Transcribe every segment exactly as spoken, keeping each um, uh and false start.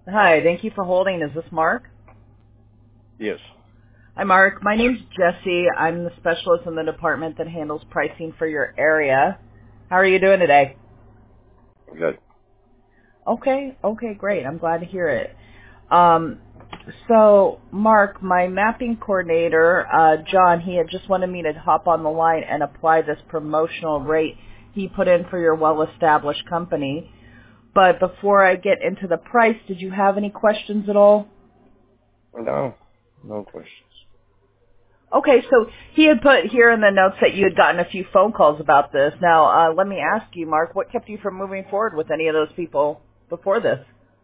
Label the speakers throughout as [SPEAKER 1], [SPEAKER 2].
[SPEAKER 1] Hi, thank you for holding. Is this Mark?
[SPEAKER 2] Yes.
[SPEAKER 1] Hi, Mark. My name's Jesse. I'm the specialist in the department that handles pricing for your area. How are you doing today?
[SPEAKER 2] Good.
[SPEAKER 1] Okay, okay, great. I'm glad to hear it. Um, so, Mark, my mapping coordinator, uh, John, he had just wanted me to hop on the line and apply this promotional rate he put in for your well-established company. But before I get into the price, did you have any questions at all?
[SPEAKER 2] No, no questions.
[SPEAKER 1] Okay, so he had put here in the notes that you had gotten a few phone calls about this. Now, uh, let me ask you, Mark, what kept you from moving forward with any of those people before this?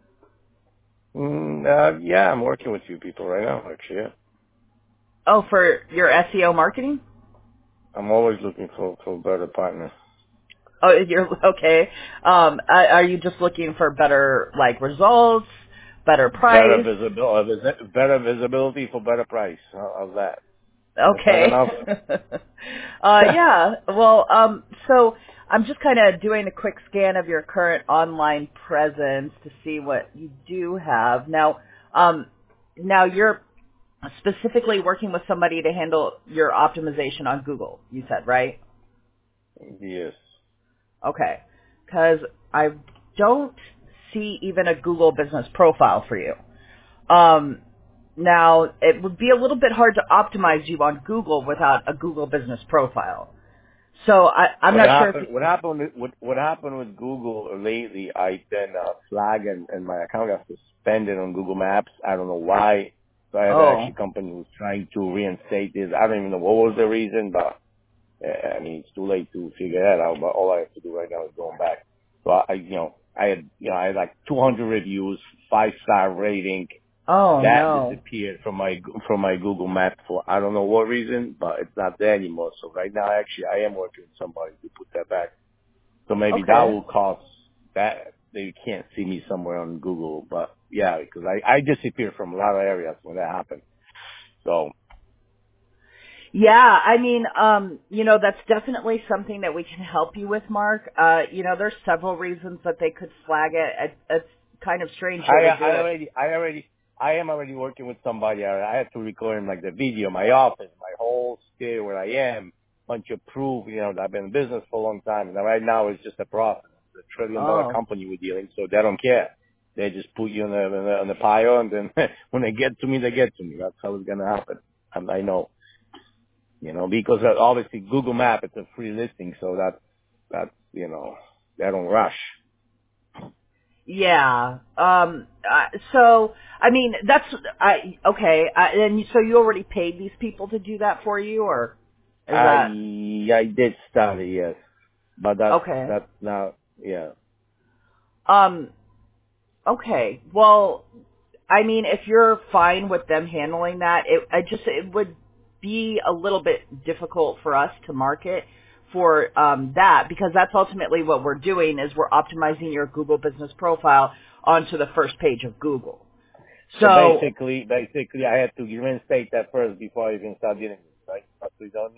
[SPEAKER 2] Mm, uh, yeah, I'm working with you people right now, actually. Yeah.
[SPEAKER 1] Oh, for your S E O marketing?
[SPEAKER 2] I'm always looking for for a better partner.
[SPEAKER 1] Oh, you're okay. Um, are are you just looking for better like results, better
[SPEAKER 2] Better
[SPEAKER 1] price?
[SPEAKER 2] visibility, better visibility for better price. How- How's that? That's not
[SPEAKER 1] Okay.
[SPEAKER 2] enough.
[SPEAKER 1] uh, yeah. Well, um, so I'm just kind of doing a quick scan of your current online presence to see what you do have. Now, um, now you're specifically working with somebody to handle your optimization on Google, you said, right?
[SPEAKER 2] Yes.
[SPEAKER 1] Okay. Because I don't see even a Google business profile for you. Um, now, it would be a little bit hard to optimize you on Google without a Google business profile. So I, I'm
[SPEAKER 2] What
[SPEAKER 1] not sure if
[SPEAKER 2] happened?
[SPEAKER 1] you,
[SPEAKER 2] What happened? with- What What happened with Google lately? I then uh, flag and, and my account got suspended on Google Maps. I don't know why. So I have
[SPEAKER 1] oh,
[SPEAKER 2] actually company who's trying to reinstate this. I don't even know what was the reason, but uh, I mean it's too late to figure that out. But all I have to do right now is going back. So I, I you know, I had you know I had like two hundred reviews, five star rating.
[SPEAKER 1] oh
[SPEAKER 2] That
[SPEAKER 1] no.
[SPEAKER 2] disappeared from my from my Google Map for I don't know what reason, but it's not there anymore. So right now, actually, I am working with somebody to put that back. So maybe that
[SPEAKER 1] Okay.
[SPEAKER 2] will cause that they can't see me somewhere on Google. But yeah, because I I disappeared from a lot of areas when that happened. So
[SPEAKER 1] Yeah, I mean, um, you know, that's definitely something that we can help you with, Mark. Uh, you know, there's several reasons that they could flag it. It- It's kind of strange they
[SPEAKER 2] I
[SPEAKER 1] would do
[SPEAKER 2] I
[SPEAKER 1] it.
[SPEAKER 2] already I already I am already working with somebody. I I have to record like the video, my office, my whole stay where I am, bunch of proof. You know, I've been in business for a long time. And right now it's just a profit. It's a trillion dollar
[SPEAKER 1] Oh.
[SPEAKER 2] company we're dealing, so they don't care. They just put you in the in the, in the pile, and then when they get to me, they get to me. That's how it's gonna happen. And I know, you know, because uh, obviously Google Map it's a free listing, so that's that's you know they don't rush.
[SPEAKER 1] Yeah. Um. Uh, so, I mean, that's I okay. I, and so you already paid these people to do that for you, or is
[SPEAKER 2] I
[SPEAKER 1] that
[SPEAKER 2] I did study, yes. But that's
[SPEAKER 1] okay?
[SPEAKER 2] that's now yeah.
[SPEAKER 1] Um. Okay. Well, I mean, if you're fine with them handling that, it I just it would be a little bit difficult for us to market for um, that because that's ultimately what we're doing is we're optimizing your Google business profile onto the first page of Google.
[SPEAKER 2] So
[SPEAKER 1] So
[SPEAKER 2] basically basically I had to reinstate that first before I even start dealing with it, right? That's what you done?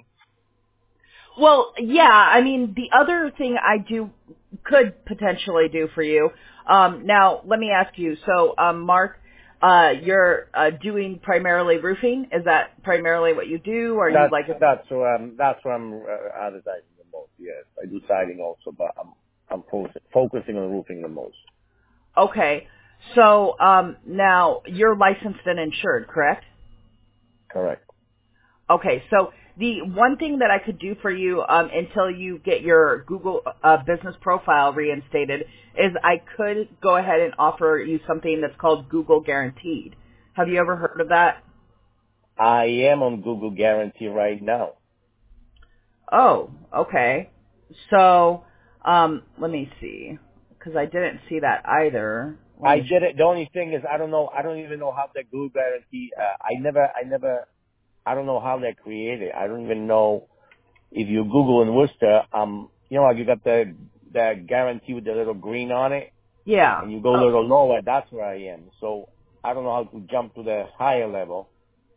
[SPEAKER 1] well, yeah, I mean, the other thing I do could potentially do for you. Um, now, let me ask you. So, um, Mark, uh, you're uh, doing primarily roofing. Is that primarily what you do? Or are you
[SPEAKER 2] That's
[SPEAKER 1] like a
[SPEAKER 2] that's where I'm that's where I'm uh, advertising the most. Yes, I do siding also, but I'm I'm fo- focusing on roofing the most.
[SPEAKER 1] okay? So, um, now you're licensed and insured, correct?
[SPEAKER 2] Correct.
[SPEAKER 1] Okay, so the one thing that I could do for you um, until you get your Google uh, business profile reinstated is I could go ahead and offer you something that's called Google Guaranteed. Have you ever heard of that?
[SPEAKER 2] I am on Google Guarantee right now.
[SPEAKER 1] Oh, okay. So um, let me see, because I didn't see that either. Let
[SPEAKER 2] I
[SPEAKER 1] me.
[SPEAKER 2] did it. The only thing is I don't know. I don't even know how the Google Guarantee. Uh, I never. I never. I don't know how they created. I don't even know if you Google in Worcester, um, you know, like you got the the guarantee with the little green on it,
[SPEAKER 1] Yeah.
[SPEAKER 2] and you go a
[SPEAKER 1] Oh,
[SPEAKER 2] little lower. That's where I am. So I don't know how to jump to the higher level.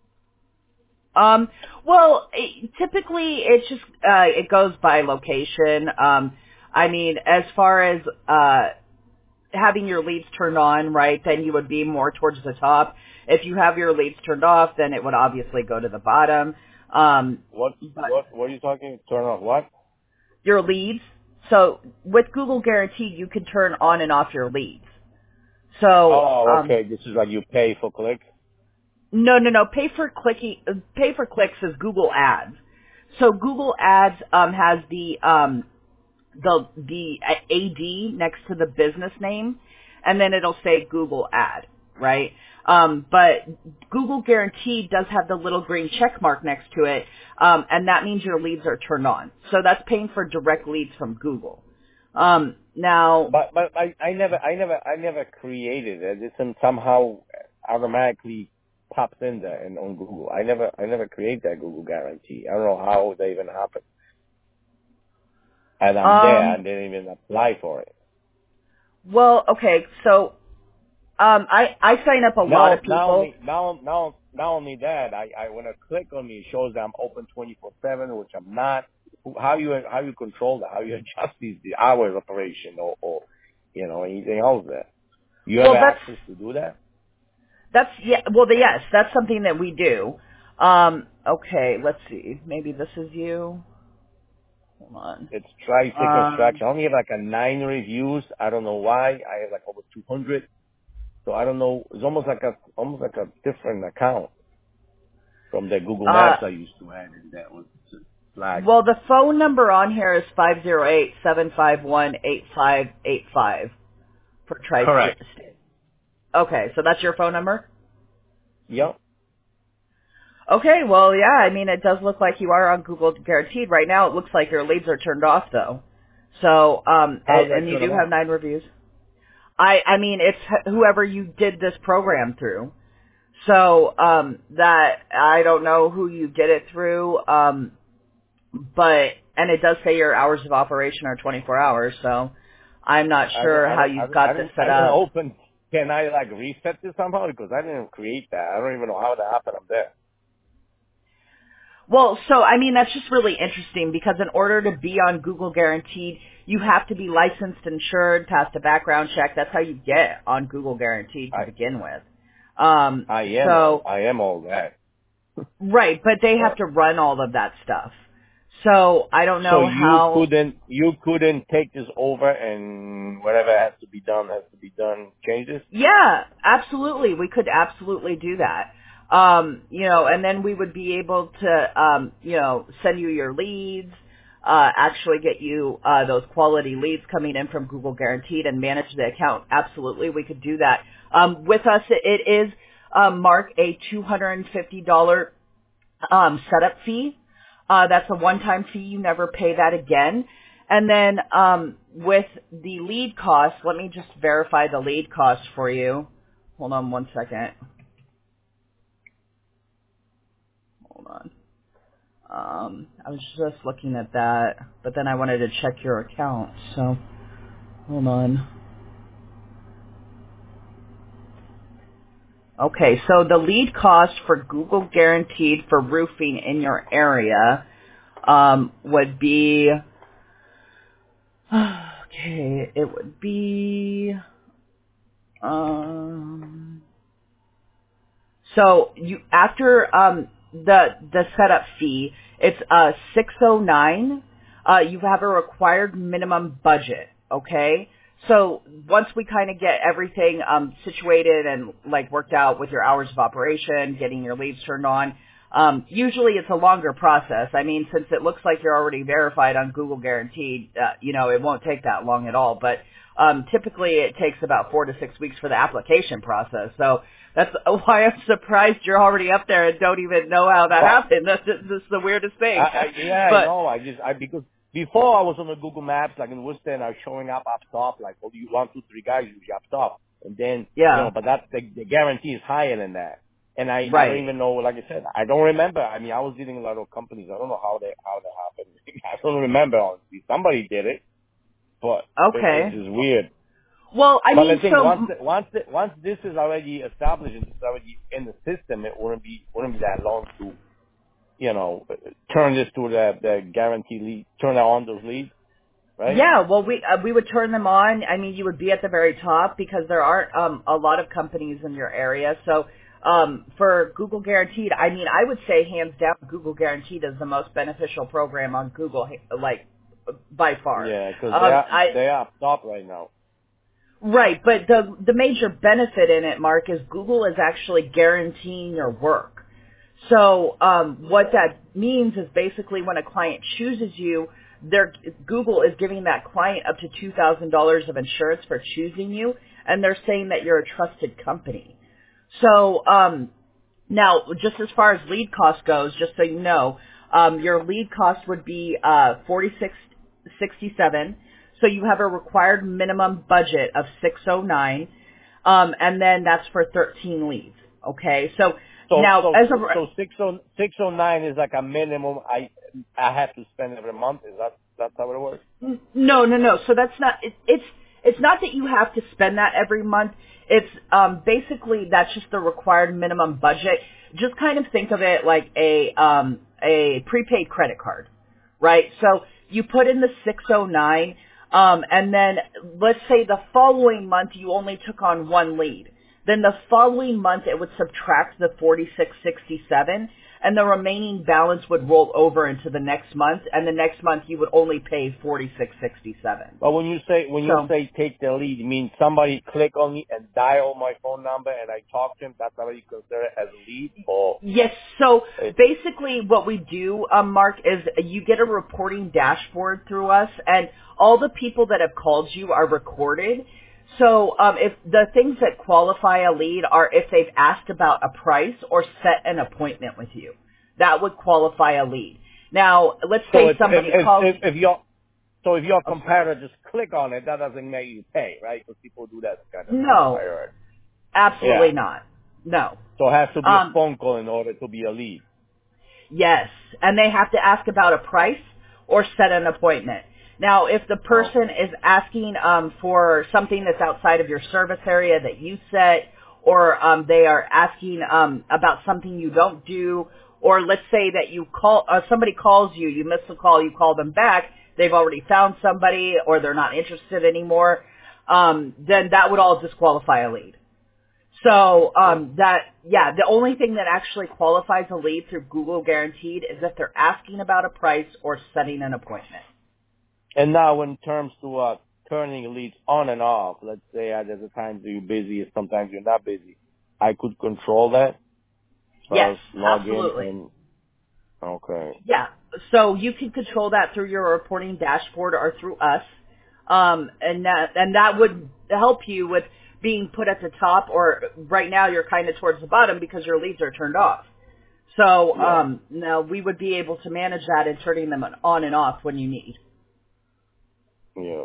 [SPEAKER 1] Um, well, it, typically it just uh, it goes by location. Um, I mean, as far as uh, having your leads turned on, right, then you would be more towards the top. If you have your leads turned off, then it would obviously go to the bottom. Um,
[SPEAKER 2] What
[SPEAKER 1] but
[SPEAKER 2] what what are you talking? Turn off what?
[SPEAKER 1] your leads. So with Google Guaranteed, you can turn on and off your leads. So
[SPEAKER 2] Oh,
[SPEAKER 1] um,
[SPEAKER 2] okay. This is like you pay for click.
[SPEAKER 1] no, no, no. Pay for clicking. uh, Pay for clicks is Google Ads. So Google Ads um, has the um, the the A D next to the business name, and then it'll say Google Ad, right? Um, but Google Guaranteed does have the little green check mark next to it, um, and that means your leads are turned on. So that's paying for direct leads from Google. Um, now,
[SPEAKER 2] But but I I never I never I never created it. It's somehow automatically pops in there and on Google. I never I never create that Google guarantee. I don't know how that even happened. And I'm there
[SPEAKER 1] um,
[SPEAKER 2] and didn't even apply for it.
[SPEAKER 1] well, okay, so um, I I sign up a lot
[SPEAKER 2] Now
[SPEAKER 1] of
[SPEAKER 2] not
[SPEAKER 1] people.
[SPEAKER 2] only now now not only that, I I when I click on me, it shows that I'm open twenty-four seven, which I'm not. How you how you control that? How you adjust these the hours operation or, or you know anything else there? You have
[SPEAKER 1] Well, that's
[SPEAKER 2] access to do that?
[SPEAKER 1] that's yeah. Well, the, yes, that's something that we do. Um, okay, let's see. Maybe this is you. Hold on.
[SPEAKER 2] It's Tri-State
[SPEAKER 1] Um,
[SPEAKER 2] Construction. I only have like a nine reviews. I don't know why. I have like over two hundred. So I don't know. It's almost like a almost like a different account from the Google
[SPEAKER 1] uh,
[SPEAKER 2] Maps I used to have, and that was flagged.
[SPEAKER 1] well, the phone number on here is five zero eight seven five one eight five eight five for Tri-State.
[SPEAKER 2] Correct.
[SPEAKER 1] Okay, so that's your phone number?
[SPEAKER 2] Yep.
[SPEAKER 1] Okay, well, yeah, I mean, it does look like you are on Google Guaranteed. Right now, it looks like your leads are turned off, though. So, um,
[SPEAKER 2] How's
[SPEAKER 1] and,
[SPEAKER 2] that
[SPEAKER 1] and you
[SPEAKER 2] turn
[SPEAKER 1] do
[SPEAKER 2] them
[SPEAKER 1] have
[SPEAKER 2] on?
[SPEAKER 1] nine reviews. I, I mean, it's whoever you did this program through. So, um, that, I don't know who you did it through, um, but, and it does say your hours of operation are twenty-four hours, so I'm not
[SPEAKER 2] I don't,
[SPEAKER 1] sure
[SPEAKER 2] I
[SPEAKER 1] how
[SPEAKER 2] don't, I
[SPEAKER 1] you've
[SPEAKER 2] don't, I
[SPEAKER 1] got this
[SPEAKER 2] didn't, I
[SPEAKER 1] set
[SPEAKER 2] didn't
[SPEAKER 1] up.
[SPEAKER 2] open. Can I like reset this somehow? Because I didn't create that. I don't even know how that happened. I'm there.
[SPEAKER 1] Well, so I mean that's just really interesting because in order to be on Google Guaranteed, you have to be licensed, insured, pass a background check. That's how you get on Google Guaranteed to
[SPEAKER 2] I,
[SPEAKER 1] begin with. Um,
[SPEAKER 2] I am all,
[SPEAKER 1] so
[SPEAKER 2] I am all that.
[SPEAKER 1] right, but they have
[SPEAKER 2] But
[SPEAKER 1] to run all of that stuff. So I don't
[SPEAKER 2] so
[SPEAKER 1] know
[SPEAKER 2] you
[SPEAKER 1] how.
[SPEAKER 2] couldn't, you couldn't take this over and whatever has to be done has to be done. Change this.
[SPEAKER 1] Yeah, absolutely. We could absolutely do that. Um, you know, and then we would be able to, um, you know, send you your leads, uh, actually get you, uh, those quality leads coming in from Google Guaranteed and manage the account. Absolutely. We could do that. Um, with us, it, it is, um, Mark, a two hundred fifty dollars um, setup fee. Uh, that's a one-time fee. You never pay that again. And then um, with the lead cost, let me just verify the lead cost for you. Hold on one second. Hold on. Um, I was just looking at that, but then I wanted to check your account. So hold on. Okay, so the lead cost for Google Guaranteed for roofing in your area um, would be okay. It would be Um, so you after um the the setup fee, it's uh six oh nine. Uh, you have a required minimum budget. Okay. So once we kind of get everything um situated and like worked out with your hours of operation, getting your leads turned on, um, usually it's a longer process. I mean, since it looks like you're already verified on Google Guaranteed, uh, you know, it won't take that long at all. But um, typically it takes about four to six weeks for the application process. So that's why I'm surprised you're already up there and don't even know how that
[SPEAKER 2] But
[SPEAKER 1] happened. That's just, that's the weirdest
[SPEAKER 2] I,
[SPEAKER 1] thing.
[SPEAKER 2] I yeah, I
[SPEAKER 1] But
[SPEAKER 2] know. I just I because before I was on the Google Maps, like in Worcester, and I was showing up up top, like oh, you one, two, three guys usually up top, and then you know,
[SPEAKER 1] yeah,
[SPEAKER 2] but that the, the guarantee is higher than that. And I I don't
[SPEAKER 1] right.
[SPEAKER 2] even know. Like I said, I don't remember. I mean, I was dealing with a lot of companies. I don't know how they how that happened. I don't remember. Honestly, somebody did it, but it, it's
[SPEAKER 1] Okay.
[SPEAKER 2] just weird.
[SPEAKER 1] Well, I
[SPEAKER 2] But the
[SPEAKER 1] mean,
[SPEAKER 2] thing,
[SPEAKER 1] so
[SPEAKER 2] once once once this is already established and it's already in the system, it wouldn't be wouldn't be that long to you know turn this to the the guarantee lead, turn on those leads, right?
[SPEAKER 1] Yeah, well, we uh, we would turn them on. I mean, you would be at the very top because there aren't um, a lot of companies in your area. So um, for Google Guaranteed, I mean, I would say hands down, Google Guaranteed is the most beneficial program on Google, like by far.
[SPEAKER 2] Yeah, because they
[SPEAKER 1] Um,
[SPEAKER 2] are
[SPEAKER 1] I
[SPEAKER 2] they are top right now.
[SPEAKER 1] Right, but the the major benefit in it, Mark, is Google is actually guaranteeing your work. So um, what that means is basically when a client chooses you, they're, Google is giving that client up to two thousand dollars of insurance for choosing you, and they're saying that you're a trusted company. So um, now, just as far as lead cost goes, just so you know, um, your lead cost would be uh, forty-six sixty-seven. So you have a required minimum budget of six oh nine, um, and then that's for thirteen leads. Okay, so
[SPEAKER 2] So
[SPEAKER 1] now
[SPEAKER 2] so
[SPEAKER 1] as a
[SPEAKER 2] so six oh six oh nine is like a minimum I I have to spend every month. Is that that's how it works?
[SPEAKER 1] N- No, no, no. So that's not. It, it's it's not that you have to spend that every month. It's um, basically that's just the required minimum budget. Just kind of think of it like a um, a prepaid credit card, right? So you put in the six oh nine, um, and then let's say the following month you only took on one lead. Then the following month it would subtract the forty-six sixty-seven, and the remaining balance would roll over into the next month, and the next month you would only pay forty-six sixty-seven.
[SPEAKER 2] But when you say when you
[SPEAKER 1] So
[SPEAKER 2] say take the lead, you mean somebody click on me and dial my phone number and I talk to him? That's how you consider it as a lead, or
[SPEAKER 1] yes, so
[SPEAKER 2] it,
[SPEAKER 1] basically what we do, um, Mark, is you get a reporting dashboard through us, and all the people that have called you are recorded. So um, if the things that qualify a lead are if they've asked about a price or set an appointment with you, that would qualify a lead. Now, let's
[SPEAKER 2] so
[SPEAKER 1] say
[SPEAKER 2] if
[SPEAKER 1] somebody
[SPEAKER 2] if
[SPEAKER 1] calls.
[SPEAKER 2] if, if your so if your
[SPEAKER 1] Oh, sorry.
[SPEAKER 2] competitor just click on it, that doesn't make you pay, right? Because people do that kind of stuff. I
[SPEAKER 1] No,
[SPEAKER 2] heard. Yeah.
[SPEAKER 1] absolutely not. No.
[SPEAKER 2] So it has to be a
[SPEAKER 1] Um,
[SPEAKER 2] phone call in order to be a lead.
[SPEAKER 1] Yes, and they have to ask about a price or set an appointment. Now, if the person
[SPEAKER 2] Okay.
[SPEAKER 1] is asking um, for something that's outside of your service area that you set, or um, they are asking um, about something you don't do, or let's say that you call uh, somebody calls you, you miss the call, you call them back, they've already found somebody, or they're not interested anymore, um, then that would all disqualify a lead. So
[SPEAKER 2] Okay.
[SPEAKER 1] um, that, yeah, the only thing that actually qualifies a lead through Google Guaranteed is if they're asking about a price or setting an appointment.
[SPEAKER 2] And now, in terms to uh, turning leads on and off, let's say uh, there's a times you're busy, and sometimes you're not busy. I could control that as far
[SPEAKER 1] Yes,
[SPEAKER 2] as log in
[SPEAKER 1] absolutely.
[SPEAKER 2] and okay.
[SPEAKER 1] Yeah, so you can control that through your reporting dashboard or through us, um, and that and that would help you with being put at the top. Or right now you're kind of towards the bottom because your leads are turned off. So
[SPEAKER 2] Yeah.
[SPEAKER 1] um, now we would be able to manage that and turning them on and off when you need.
[SPEAKER 2] Yeah.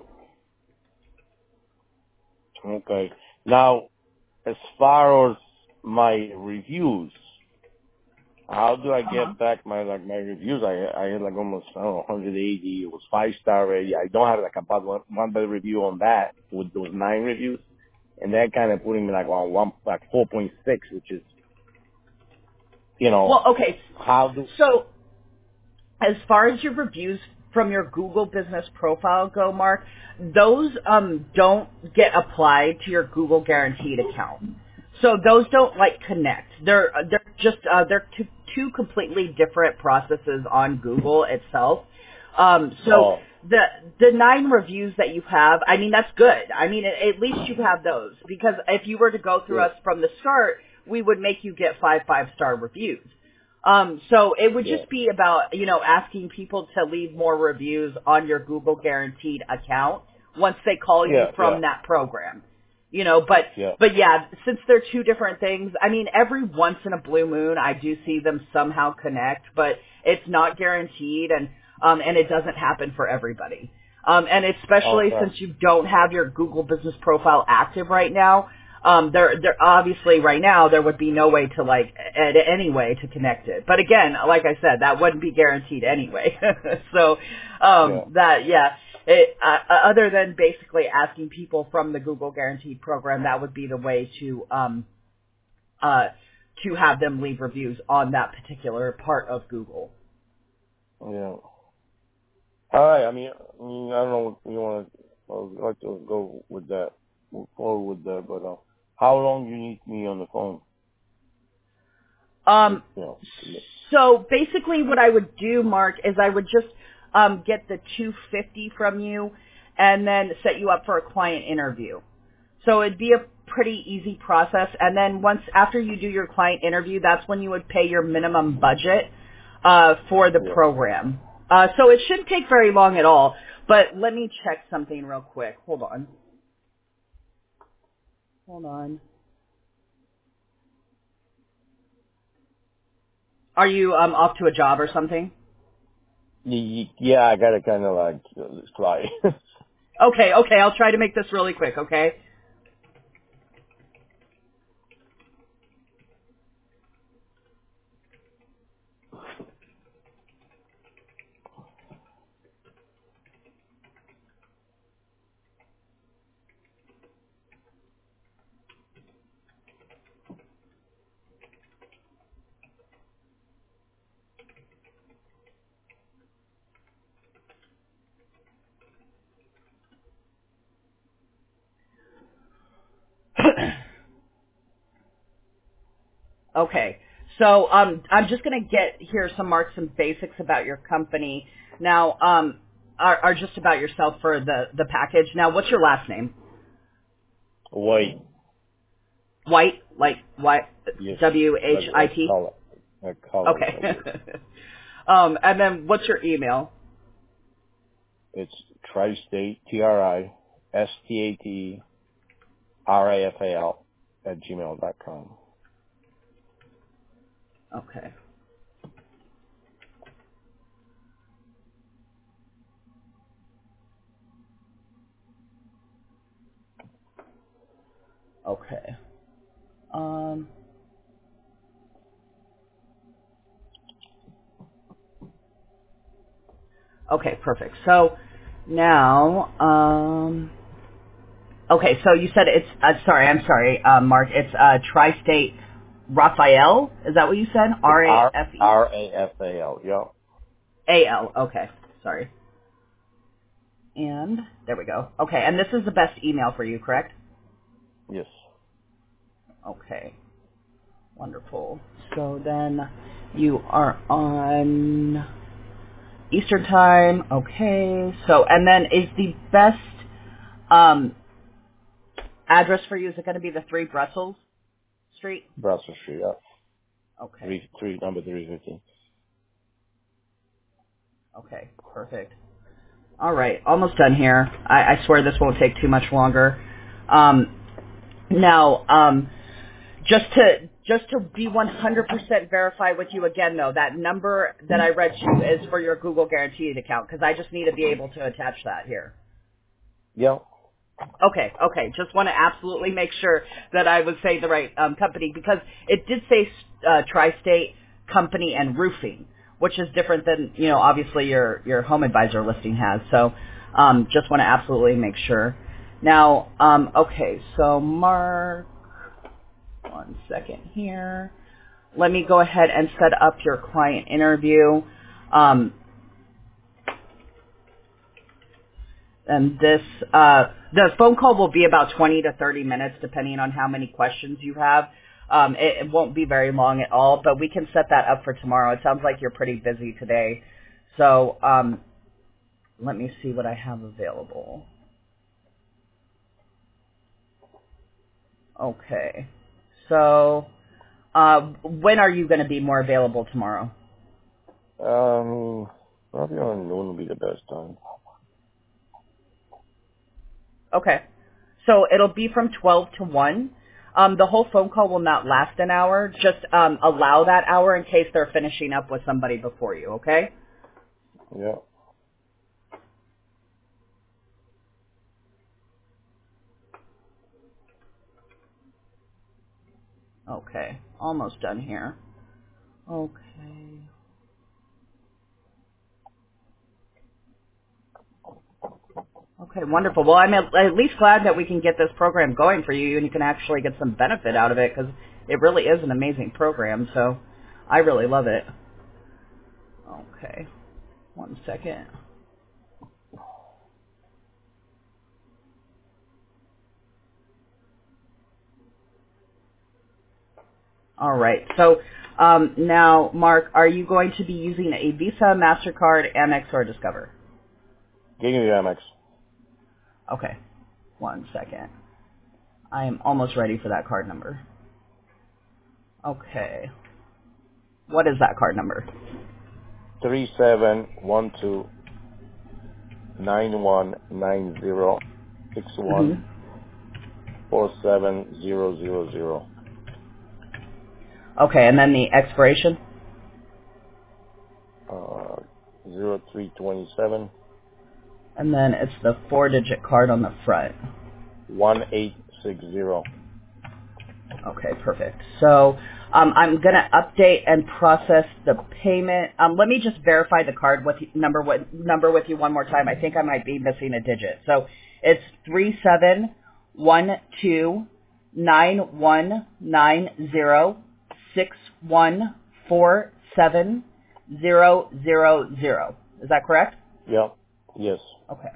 [SPEAKER 2] Okay. Now, as far as my reviews, how do I
[SPEAKER 1] Uh-huh.
[SPEAKER 2] get back my like my reviews? I I had like almost I don't know one hundred eighty. It was five star already. I don't have like about one one better review on that with those nine reviews, and that kind of putting me like on one like four point six, which is you know
[SPEAKER 1] Well, okay.
[SPEAKER 2] how do
[SPEAKER 1] So as far as your reviews from your Google Business Profile go, Mark, those um, don't get applied to your Google Guaranteed account. So those don't like connect. They're they're just uh, they're two, two completely different processes on Google itself. Um, so
[SPEAKER 2] oh
[SPEAKER 1] the the nine reviews that you have, I mean that's good. I mean at, at least you have those because if you were to go through
[SPEAKER 2] yeah
[SPEAKER 1] us from the start, we would make you get five five star reviews. Um, so it would
[SPEAKER 2] yeah
[SPEAKER 1] just be about, you know, asking people to leave more reviews on your Google Guaranteed account once they call you
[SPEAKER 2] yeah yeah
[SPEAKER 1] from that program. You know, but,
[SPEAKER 2] yeah
[SPEAKER 1] but yeah, since they're two different things, I mean, every once in a blue moon, I do see them somehow connect, but it's not guaranteed and, um, and it doesn't happen for everybody. Um, and especially
[SPEAKER 2] okay
[SPEAKER 1] since you don't have your Google Business Profile active right now, um, there, there obviously right now there would be no way to like, at any way to connect it. But again, like I said, that wouldn't be guaranteed anyway. so,
[SPEAKER 2] yeah
[SPEAKER 1] um, that, yeah, it, uh, other than basically asking people from the Google Guaranteed program, that would be the way to, um, uh, to have them leave reviews on that particular part of Google.
[SPEAKER 2] yeah. All right. I mean, I mean, I don't know what you want to. I'd like to go with that, move forward with that. But uh, how long do you need me on the phone?
[SPEAKER 1] Um,
[SPEAKER 2] You know.
[SPEAKER 1] so basically what I would do, Mark, is I would just um, get the two hundred fifty from you and then set you up for a client interview. So it'd be a pretty easy process. And then once after you do your client interview, that's when you would pay your minimum budget uh, for the
[SPEAKER 2] Yeah.
[SPEAKER 1] program. Uh, so it shouldn't take very long at all. But let me check something real quick. Hold on. Hold on. Are you um, off to a job or something?
[SPEAKER 2] Y- Yeah, I gotta kind of like uh, fly.
[SPEAKER 1] Okay, okay. I'll try to make this really quick, okay? Okay. So um, I'm just going to get here some marks, some basics about your company. Now, um, are, are just about yourself for the, the package. Now, what's your last name?
[SPEAKER 2] Wait.
[SPEAKER 1] White, like White,
[SPEAKER 2] Yes.
[SPEAKER 1] W H
[SPEAKER 2] Like,
[SPEAKER 1] I
[SPEAKER 2] like
[SPEAKER 1] T.
[SPEAKER 2] color. Like color.
[SPEAKER 1] Okay.
[SPEAKER 2] Like yes.
[SPEAKER 1] um, and then what's your email?
[SPEAKER 2] It's Tristate, T R I S T A T R A F A L at gmail dot com.
[SPEAKER 1] Okay. Okay. Um. Okay. Perfect. So now, um. Okay. So you said it's. Uh, sorry. I'm sorry, uh, Mark. It's uh, Tri-State Raphael. Is that what you said?
[SPEAKER 2] It's
[SPEAKER 1] R A
[SPEAKER 2] R
[SPEAKER 1] F E
[SPEAKER 2] R A F A L. Yeah.
[SPEAKER 1] A L. Okay. Sorry. And there we go. Okay. And this is the best email for you, correct?
[SPEAKER 2] Yes.
[SPEAKER 1] Okay. Wonderful. So then you are on Eastern time. Okay. So, and then is the best um, address for you, is it going to be the three Brussels Street?
[SPEAKER 2] Brussels Street. Yeah.
[SPEAKER 1] Okay.
[SPEAKER 2] Three, three, number three fifteen.
[SPEAKER 1] Okay. Perfect. All right. Almost done here. I, I swear this won't take too much longer. Um, now, um, Just to just to be one hundred percent verified with you again, though, that number that I read you is for your Google Guaranteed account, because I just need to be able to attach that here.
[SPEAKER 2] Yeah.
[SPEAKER 1] Okay, okay. Just want to absolutely make sure that I was saying the right um, company, because it did say uh, Tri-State Company and Roofing, which is different than, you know, obviously your, your Home Advisor listing has. So um, just want to absolutely make sure. Now, um, okay, so Mark, one second here. Let me go ahead and set up your client interview. Um, and this, uh, the phone call will be about twenty to thirty minutes, depending on how many questions you have. Um, it, it won't be very long at all, but we can set that up for tomorrow. It sounds like you're pretty busy today. So um, let me see what I have available. Okay. So uh, when are you going to be more available tomorrow?
[SPEAKER 2] Um, probably on noon would be the best time.
[SPEAKER 1] Okay. So it'll be from twelve to one. Um, the whole phone call will not last an hour. Just um, allow that hour in case they're finishing up with somebody before you, okay?
[SPEAKER 2] Yeah.
[SPEAKER 1] Okay. Almost done here. Okay. Okay, wonderful. Well, I'm at, at least glad that we can get this program going for you and you can actually get some benefit out of it, because it really is an amazing program, so I really love it. Okay. One second. All right. So um, now, Mark, are you going to be using a Visa, MasterCard, Amex, or Discover?
[SPEAKER 2] Give me the Amex.
[SPEAKER 1] Okay. One second. I am almost ready for that card number. Okay. What is that card number?
[SPEAKER 2] Three seven one two nine one nine zero six one
[SPEAKER 1] Mm-hmm.
[SPEAKER 2] four seven zero zero zero.
[SPEAKER 1] Okay, and then the expiration?
[SPEAKER 2] Uh, zero three twenty seven
[SPEAKER 1] And then it's the four-digit card on the front.
[SPEAKER 2] one eight six zero.
[SPEAKER 1] Okay, perfect. So um, I'm going to update and process the payment. Um, let me just verify the card with you, number with, number with you one more time. I think I might be missing a digit. So it's three seven one two nine one nine zero six one four seven zero zero zero. Is that correct?
[SPEAKER 2] Yep. Yes.
[SPEAKER 1] Okay.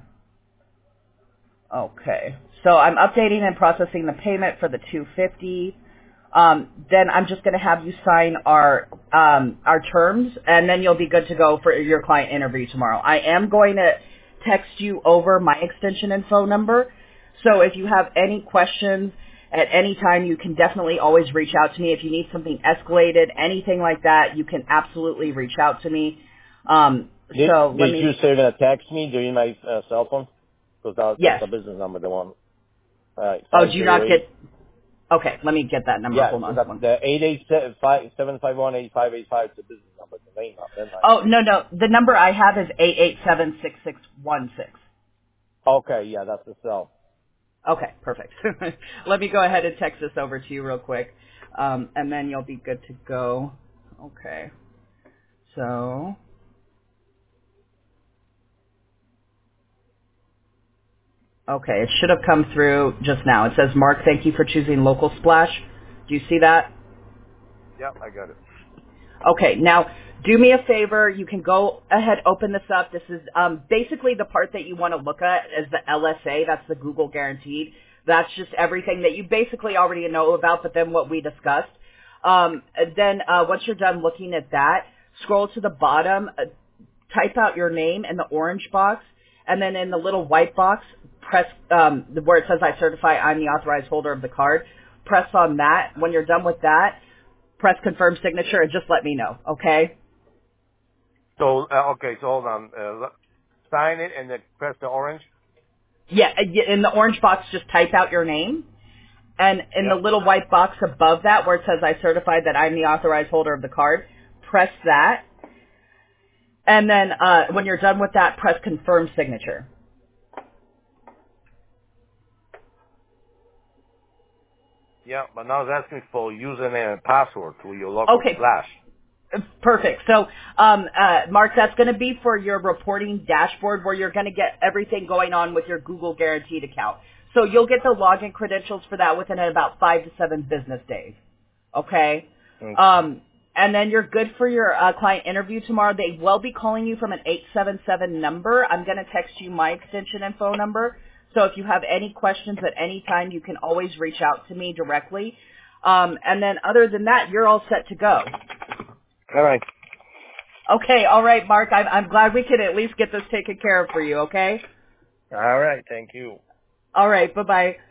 [SPEAKER 1] Okay. So I'm updating and processing the payment for the two hundred fifty dollars. Um, then I'm just going to have you sign our um, our terms, and then you'll be good to go for your client interview tomorrow. I am going to text you over my extension and phone number. So if you have any questions at any time, you can definitely always reach out to me. If you need something escalated, anything like that, you can absolutely reach out to me. Um,
[SPEAKER 2] Did,
[SPEAKER 1] so let
[SPEAKER 2] did
[SPEAKER 1] me.
[SPEAKER 2] you say that text me during my uh, cell phone? Because that, that's
[SPEAKER 1] Yes.
[SPEAKER 2] a business number, the one. All right,
[SPEAKER 1] Oh,
[SPEAKER 2] five
[SPEAKER 1] do you
[SPEAKER 2] zero
[SPEAKER 1] not
[SPEAKER 2] eight.
[SPEAKER 1] get? Okay, let me get that number.
[SPEAKER 2] Yeah,
[SPEAKER 1] Hold on.
[SPEAKER 2] the,
[SPEAKER 1] One.
[SPEAKER 2] the eight eight seven five one eight five eight five is the business number, the main number. Then I-
[SPEAKER 1] Oh, no, no. The number I have is eight eight seven six six one six.
[SPEAKER 2] Okay, yeah, that's the cell.
[SPEAKER 1] Okay, perfect. Let me go ahead and text this over to you real quick, um, and then you'll be good to go. Okay. So, okay, it should have come through just now. It says, Mark, thank you for choosing Local Splash. Do you see that?
[SPEAKER 2] Yep, I got it.
[SPEAKER 1] Okay, now do me a favor. You can go ahead, open this up. This is um, basically the part that you want to look at is the L S A. That's the Google Guaranteed. That's just everything that you basically already know about, but then what we discussed. Um, then uh, once you're done looking at that, scroll to the bottom, uh, type out your name in the orange box, and then in the little white box, press um, where it says I certify I'm the authorized holder of the card. Press on that. When you're done with that, press confirm signature and just let me know, okay?
[SPEAKER 2] So, uh, okay, so hold on. Uh, le- sign it and then press the orange.
[SPEAKER 1] Yeah, uh, y- in the orange box, just type out your name. And in the
[SPEAKER 2] Yep.
[SPEAKER 1] little white box above that where it says I certify that I'm the authorized holder of the card, press that. And then uh, when you're done with that, press confirm signature.
[SPEAKER 2] Yeah, but now it's asking for username and password to your local
[SPEAKER 1] Okay,
[SPEAKER 2] Splash.
[SPEAKER 1] perfect. So, um, uh, Mark, that's going to be for your reporting dashboard where you're going to get everything going on with your Google Guaranteed account. So you'll get the login credentials for that within about five to seven business days. Okay?
[SPEAKER 2] Okay.
[SPEAKER 1] Um, and then you're good for your uh, client interview tomorrow. They will be calling you from an eight seven seven number. I'm going to text you my extension and phone number. So if you have any questions at any time, you can always reach out to me directly. Um, and then other than that, you're all set to go.
[SPEAKER 2] All right.
[SPEAKER 1] Okay, all right, Mark. I'm, I'm glad we could at least get this taken care of for you, okay?
[SPEAKER 2] All right, thank you.
[SPEAKER 1] All right, bye-bye.